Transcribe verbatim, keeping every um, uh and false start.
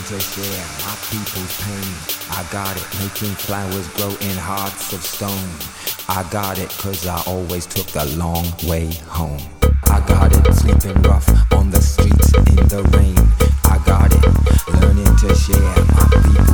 to share my people's pain. I got it, making flowers grow in hearts of stone. I got it, cause I always took the long way home. I got it, sleeping rough on the streets in the rain. I got it, learning to share my people's